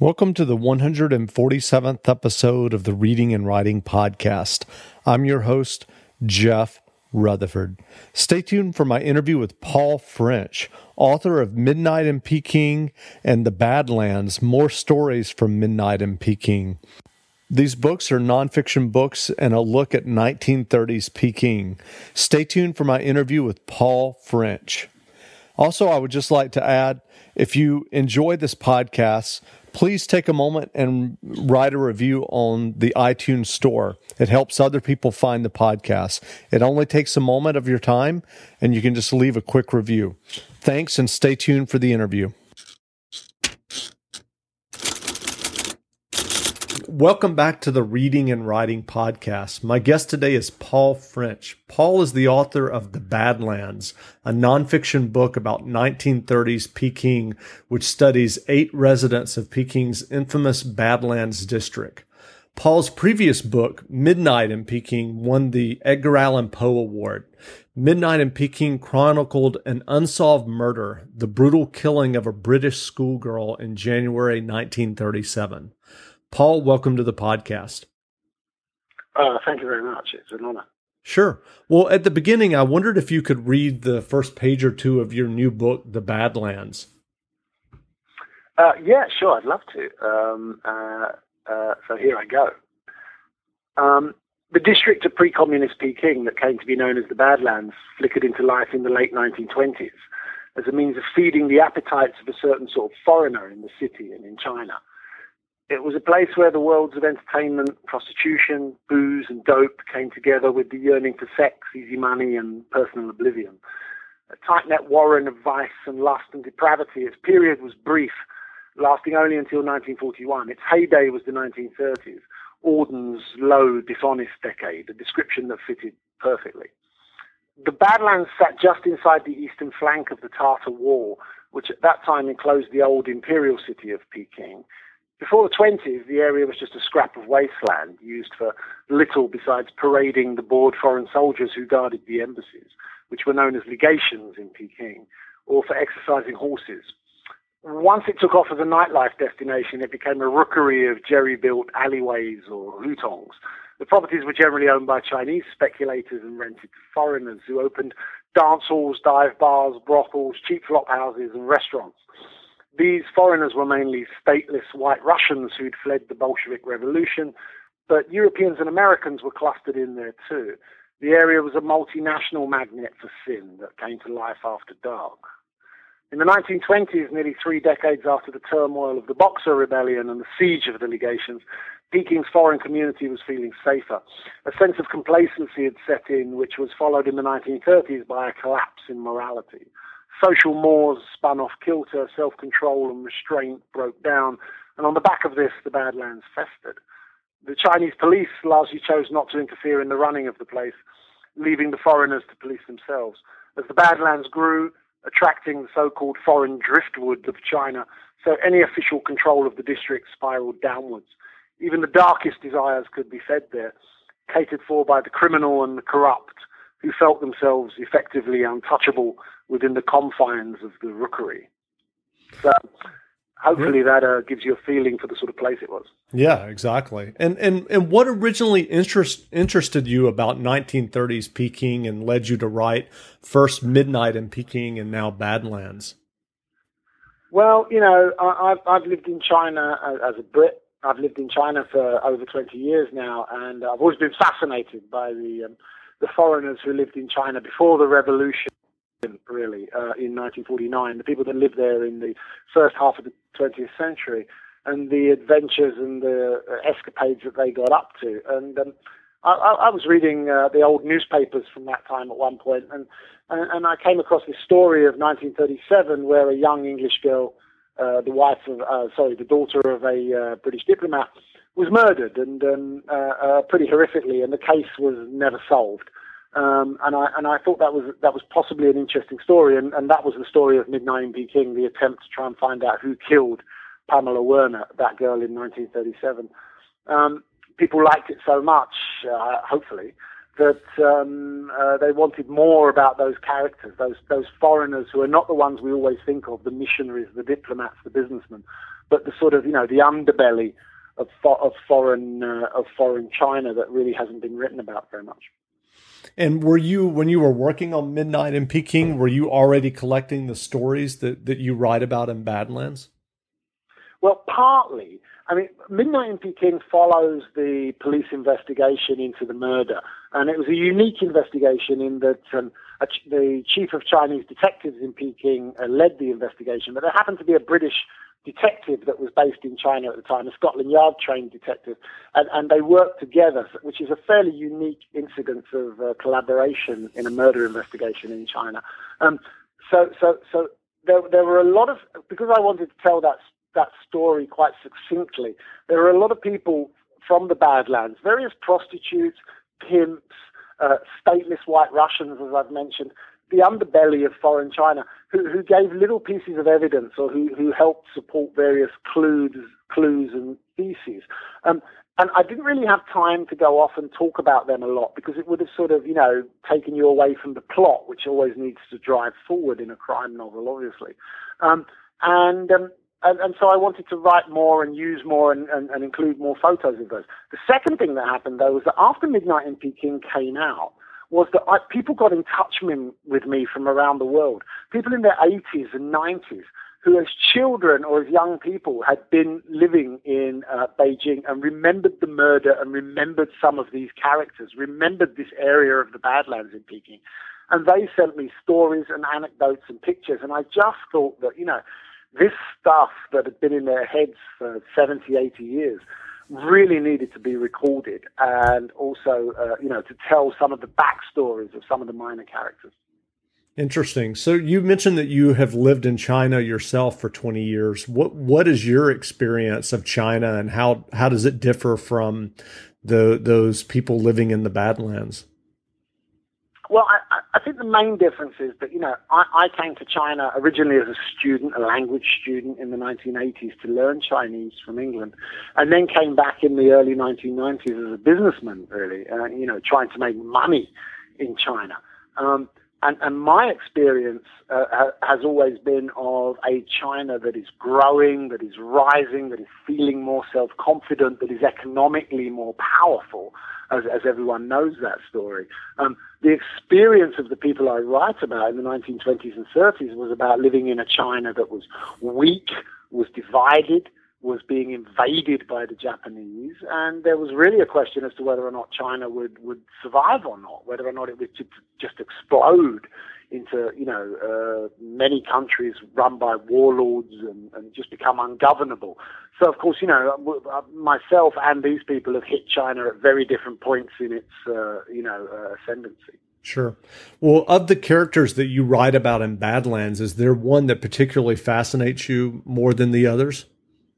Welcome to the 147th episode of the Reading and Writing Podcast. I'm your host, Jeff Rutherford. Stay tuned for my interview with Paul French, author of Midnight in Peking and The Badlands, More Stories from Midnight in Peking. These books are nonfiction books and a look at 1930s Peking. Stay tuned for my interview with Paul French. Also, I would just like to add, if you enjoy this podcast, please take a moment and write a review on the iTunes store. It helps other people find the podcast. It only takes a moment of your time, and you can just leave a quick review. Thanks, and stay tuned for the interview. Welcome back to the Reading and Writing Podcast. My guest today is Paul French. Paul is the author of The Badlands, a nonfiction book about 1930s Peking, which studies 8 residents of Peking's infamous Badlands district. Paul's previous book, Midnight in Peking, won the Edgar Allan Poe Award. Midnight in Peking chronicled an unsolved murder, the brutal killing of a British schoolgirl in January 1937. Paul, welcome to the podcast. Thank you very much. It's an honor. Sure. Well, at the beginning, I wondered if you could read the first page or two of your new book, The Badlands. Yeah, sure. I'd love to. So here I go. The district of pre-communist Peking that came to be known as the Badlands flickered into life in the late 1920s as a means of feeding the appetites of a certain sort of foreigner in the city and in China. It was a place where the worlds of entertainment, prostitution, booze, and dope came together with the yearning for sex, easy money, and personal oblivion. A tight-knit warren of vice and lust and depravity, its period was brief, lasting only until 1941. Its heyday was the 1930s, Auden's low, dishonest decade, a description that fitted perfectly. The Badlands sat just inside the eastern flank of the Tartar Wall, which at that time enclosed the old imperial city of Peking. Before the 20s, the area was just a scrap of wasteland used for little besides parading the bored foreign soldiers who guarded the embassies, which were known as legations in Peking, or for exercising horses. Once it took off as a nightlife destination, it became a rookery of jerry-built alleyways or hutongs. The properties were generally owned by Chinese speculators and rented to foreigners who opened dance halls, dive bars, brothels, cheap flop houses, and restaurants. These foreigners were mainly stateless white Russians who'd fled the Bolshevik Revolution, but Europeans and Americans were clustered in there too. The area was a multinational magnet for sin that came to life after dark. In the 1920s, nearly 3 decades after the turmoil of the Boxer Rebellion and the siege of the legations, Peking's foreign community was feeling safer. A sense of complacency had set in, which was followed in the 1930s by a collapse in morality. Social mores spun off kilter, self-control and restraint broke down, and on the back of this, the Badlands festered. The Chinese police largely chose not to interfere in the running of the place, leaving the foreigners to police themselves. As the Badlands grew, attracting the so-called foreign driftwood of China, so any official control of the district spiraled downwards. Even the darkest desires could be fed there, catered for by the criminal and the corrupt, who felt themselves effectively untouchable within the confines of the rookery. So hopefully that gives you a feeling for the sort of place it was. Yeah, exactly. And what originally interested you about 1930s Peking and led you to write first Midnight in Peking and now Badlands? Well, you know, I've lived in China as a Brit. I've lived in China for over 20 years now, and I've always been fascinated by the foreigners who lived in China before the revolution, really, in 1949, the people that lived there in the first half of the 20th century, and the adventures and the escapades that they got up to. And I was reading the old newspapers from that time at one point, and I came across this story of 1937 where a young English girl, the daughter of a British diplomat, was murdered, and pretty horrifically, and the case was never solved. And I thought that was possibly an interesting story, and that was the story of Midnight in Peking, the attempt to try and find out who killed Pamela Werner, that girl in 1937. People liked it so much, hopefully, that they wanted more about those characters, those foreigners who are not the ones we always think of, the missionaries, the diplomats, the businessmen, but the sort of, the underbelly of foreign China that really hasn't been written about very much. And were you, when you were working on Midnight in Peking, were you already collecting the stories that you write about in Badlands? Well, partly. I mean, Midnight in Peking follows the police investigation into the murder, and it was a unique investigation in that the chief of Chinese detectives in Peking led the investigation, but there happened to be a British detective that was based in China at the time, a Scotland Yard trained detective, and they worked together, which is a fairly unique incidence of collaboration in a murder investigation in China. So there were a lot of, because I wanted to tell that story quite succinctly, there were a lot of people from the Badlands, various prostitutes, pimps, stateless white Russians, as I've mentioned, the underbelly of foreign China, who gave little pieces of evidence or who helped support various clues and theses. And I didn't really have time to go off and talk about them a lot because it would have sort of, taken you away from the plot, which always needs to drive forward in a crime novel, obviously. And so I wanted to write more and use more and include more photos of those. The second thing that happened, though, was that after Midnight in Peking came out, was that people got in touch with me from around the world. People in their 80s and 90s who as children or as young people had been living in Beijing and remembered the murder and remembered some of these characters, remembered this area of the Badlands in Peking. And they sent me stories and anecdotes and pictures. And I just thought that, this stuff that had been in their heads for 70, 80 years really needed to be recorded and also, to tell some of the backstories of some of the minor characters. Interesting. So you mentioned that you have lived in China yourself for 20 years. What is your experience of China and how does it differ from those people living in the Badlands? Well, I think the main difference is that, I came to China originally as a student, a language student in the 1980s to learn Chinese from England, and then came back in the early 1990s as a businessman, really, trying to make money in China. And my experience has always been of a China that is growing, that is rising, that is feeling more self-confident, that is economically more powerful, as everyone knows that story. The experience of the people I write about in the 1920s and 30s was about living in a China that was weak, was divided, was being invaded by the Japanese, and there was really a question as to whether or not China would survive or not, whether or not it would just explode into, many countries run by warlords and just become ungovernable. So, of course, myself and these people have hit China at very different points in its, ascendancy. Sure. Well, of the characters that you write about in Badlands, is there one that particularly fascinates you more than the others?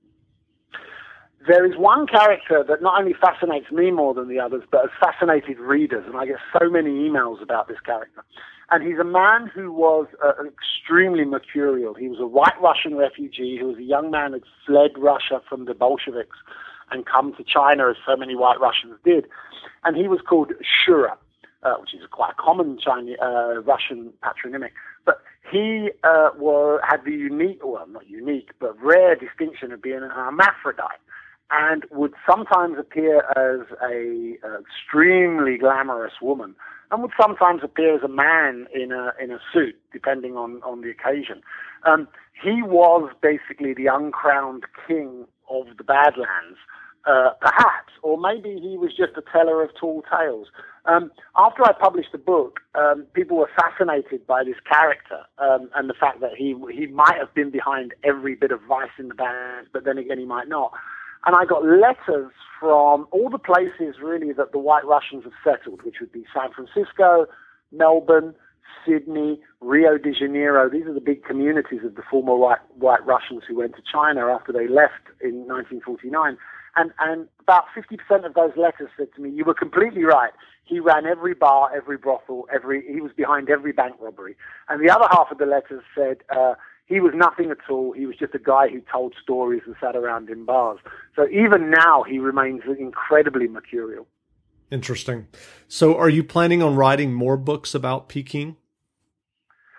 There is one character that not only fascinates me more than the others, but has fascinated readers, and I get so many emails about this character. And he's a man who was extremely mercurial. He was a white Russian refugee who was a young man who had fled Russia from the Bolsheviks and come to China, as so many white Russians did. And he was called Shura, which is quite a common Chinese, Russian patronymic. But he had the unique, well, not unique, but rare distinction of being an hermaphrodite, and would sometimes appear as a extremely glamorous woman, and would sometimes appear as a man in a suit, depending on the occasion. He was basically the uncrowned king of the Badlands, perhaps, or maybe he was just a teller of tall tales. After I published the book, people were fascinated by this character and the fact that he might have been behind every bit of vice in the Badlands, but then again he might not. And I got letters from all the places, really, that the White Russians have settled, which would be San Francisco, Melbourne, Sydney, Rio de Janeiro. These are the big communities of the former white Russians who went to China after they left in 1949. And about 50% of those letters said to me, you were completely right. He ran every bar, every brothel, he was behind every bank robbery. And the other half of the letters said, he was nothing at all. He was just a guy who told stories and sat around in bars. So even now, he remains incredibly mercurial. Interesting. So are you planning on writing more books about Peking?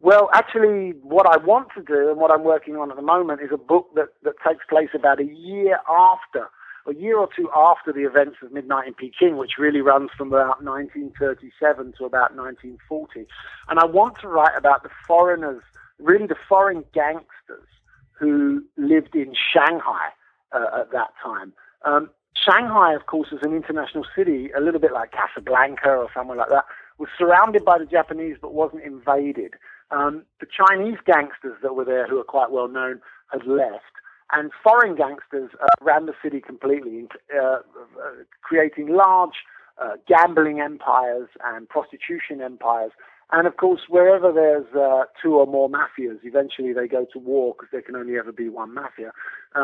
Well, actually, what I want to do and what I'm working on at the moment is a book that takes place about a year or two after the events of Midnight in Peking, which really runs from about 1937 to about 1940. And I want to write about the foreigners, really the foreign gangsters who lived in Shanghai at that time. Shanghai, of course, is an international city, a little bit like Casablanca or somewhere like that, was surrounded by the Japanese but wasn't invaded. The Chinese gangsters that were there, who are quite well known, had left, and foreign gangsters ran the city completely, creating large gambling empires and prostitution empires. And of course, wherever there's two or more mafias, eventually they go to war because there can only ever be one mafia.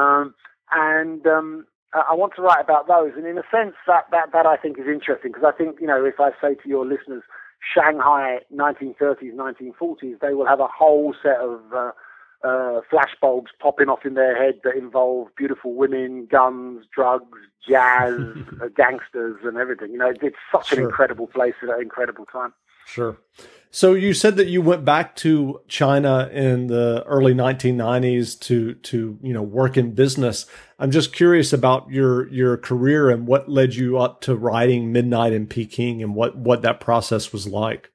I want to write about those, and in a sense, that I think is interesting, because I think, if I say to your listeners, Shanghai 1930s, 1940s, they will have a whole set of flashbulbs popping off in their head that involve beautiful women, guns, drugs, jazz, gangsters, and everything. It's such an incredible place at an incredible time. Sure. So you said that you went back to China in the early 1990s to work in business. I'm just curious about your career and what led you up to writing Midnight in Peking, and what that process was like.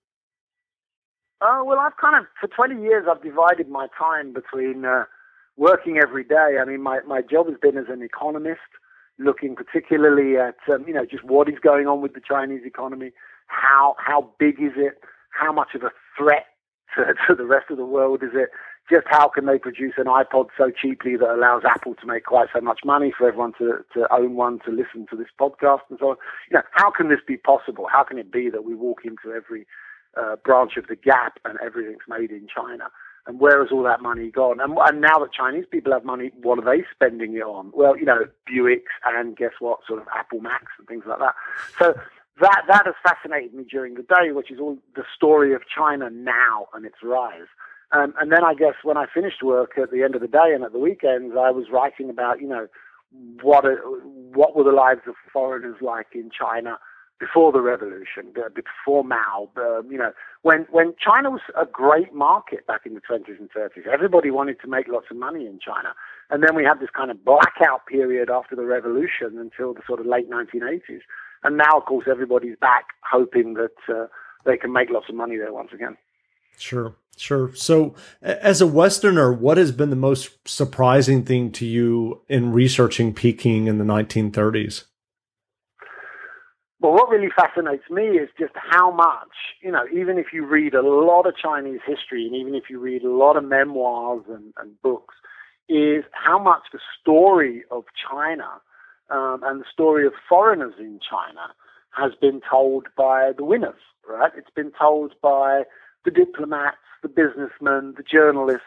Well, I've for 20 years, I've divided my time between working every day. I mean, my job has been as an economist, looking particularly at, just what is going on with the Chinese economy, how big is it, how much of a threat to the rest of the world is it, just how can they produce an iPod so cheaply that allows Apple to make quite so much money for everyone to own one, to listen to this podcast and so on. How can this be possible? How can it be that we walk into every branch of the Gap and everything's made in China? And where has all that money gone? And now that Chinese people have money, what are they spending it on? Well, Buicks and guess what, sort of Apple Macs and things like that. So that has fascinated me during the day, which is all the story of China now and its rise. And then I guess when I finished work at the end of the day and at the weekends, I was writing about, what were the lives of foreigners like in China before the revolution, before Mao, when China was a great market back in the 20s and 30s. Everybody wanted to make lots of money in China. And then we had this kind of blackout period after the revolution until the sort of late 1980s. And now, of course, everybody's back hoping that they can make lots of money there once again. Sure. So as a Westerner, what has been the most surprising thing to you in researching Peking in the 1930s? Well, what really fascinates me is just how much, even if you read a lot of Chinese history and even if you read a lot of memoirs and books, is how much the story of China and the story of foreigners in China has been told by the winners, right? It's been told by the diplomats, the businessmen, the journalists,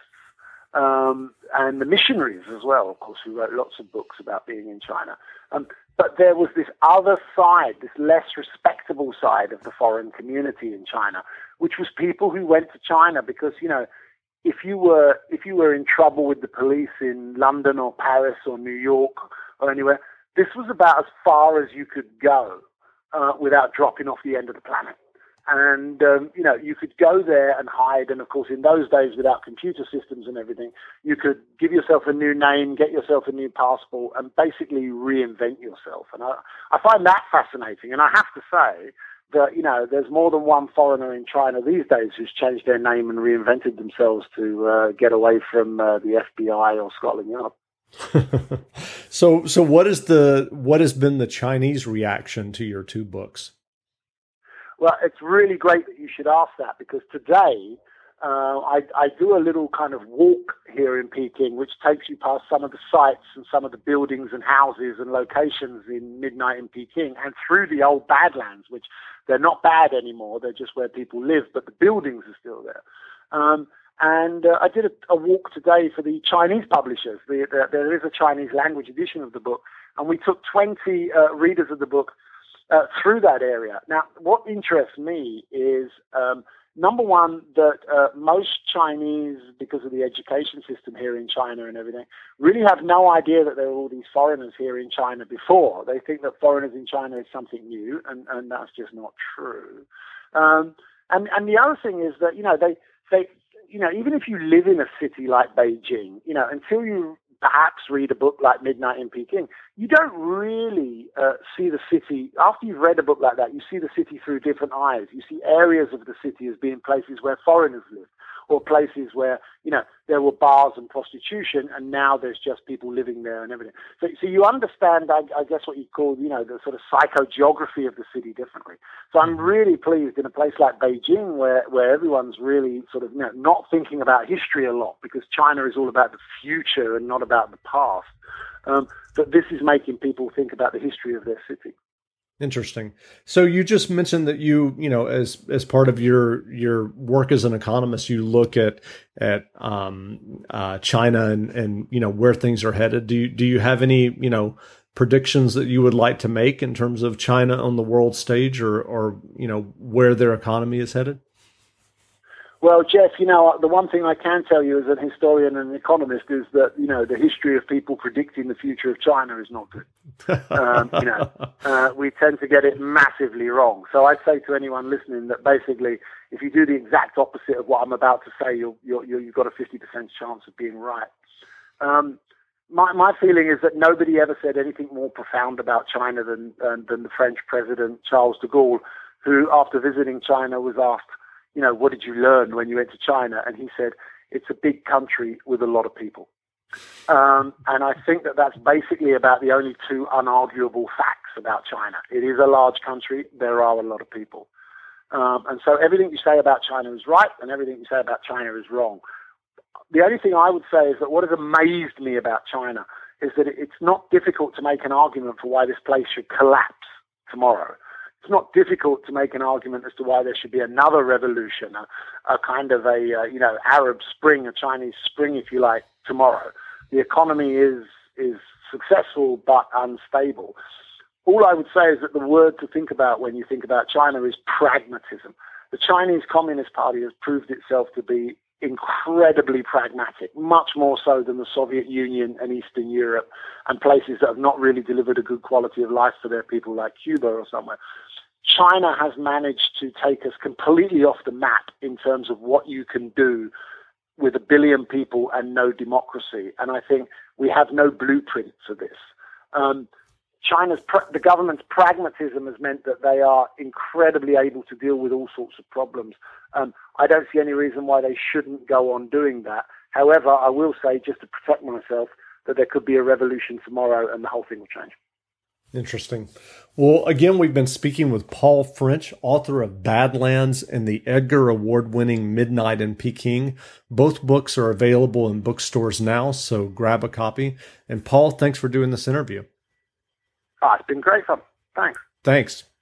and the missionaries as well, of course, who wrote lots of books about being in China. But there was this other side, this less respectable side of the foreign community in China, which was people who went to China because, if you were in trouble with the police in London or Paris or New York or anywhere, this was about as far as you could go without dropping off the end of the planet. And, you could go there and hide. And, of course, in those days, without computer systems and everything, you could give yourself a new name, get yourself a new passport, and basically reinvent yourself. And I find that fascinating. And I have to say that, there's more than one foreigner in China these days who's changed their name and reinvented themselves to get away from the FBI or Scotland Yard. So what has been the Chinese reaction to your two books? Well, it's really great that you should ask that, because today I do a little kind of walk here in Peking, which takes you past some of the sites and some of the buildings and houses and locations in Midnight in Peking, and through the old Badlands, which they're not bad anymore. They're just where people live, but the buildings are still there. And I did a walk today for the Chinese publishers. There is a Chinese language edition of the book, and we took 20 readers of the book through that area. Now, what interests me is, number one, that most Chinese, because of the education system here in China and everything, really have no idea that there are all these foreigners here in China before. They think that foreigners in China is something new, and that's just not true. And the other thing is that, even if you live in a city like Beijing, until you perhaps read a book like Midnight in Peking, you don't really see the city. After you've read a book like that, you see the city through different eyes. You see areas of the city as being places where foreigners lived, or places where, there were bars and prostitution, and now there's just people living there and everything. So you understand, I guess, what you call, the sort of psychogeography of the city differently. So I'm really pleased in a place like Beijing, where everyone's really sort of, not thinking about history a lot, because China is all about the future and not about the past. But this is making people think about the history of their city. Interesting. So you just mentioned that you as part of your work as an economist, you look at China and where things are headed. Do you have any predictions that you would like to make in terms of China on the world stage, or where their economy is headed? Well, Jeff, the one thing I can tell you as an historian and an economist is that, the history of people predicting the future of China is not good. We tend to get it massively wrong. So I'd say to anyone listening that basically, if you do the exact opposite of what I'm about to say, you've got a 50% chance of being right. My feeling is that nobody ever said anything more profound about China than the French president, Charles de Gaulle, who, after visiting China, was asked, what did you learn when you went to China? And he said, it's a big country with a lot of people. And I think that that's basically about the only two unarguable facts about China. It is a large country. There are a lot of people. And so everything you say about China is right, and everything you say about China is wrong. The only thing I would say is that what has amazed me about China is that it's not difficult to make an argument for why this place should collapse tomorrow. It's not difficult to make an argument as to why there should be another revolution, a kind of Arab Spring, a Chinese Spring, if you like, tomorrow. The economy is successful but unstable. All I would say is that the word to think about when you think about China is pragmatism. The Chinese Communist Party has proved itself to be incredibly pragmatic, much more so than the Soviet Union and Eastern Europe and places that have not really delivered a good quality of life for their people, like Cuba or somewhere. China has managed to take us completely off the map in terms of what you can do with 1 billion people and no democracy. And I think we have no blueprint for this. The government's pragmatism has meant that they are incredibly able to deal with all sorts of problems. I don't see any reason why they shouldn't go on doing that. However, I will say, just to protect myself, that there could be a revolution tomorrow and the whole thing will change. Interesting. Well, again, we've been speaking with Paul French, author of Badlands and the Edgar Award-winning Midnight in Peking. Both books are available in bookstores now, so grab a copy. And Paul, thanks for doing this interview. It's been great fun. Thanks. Thanks.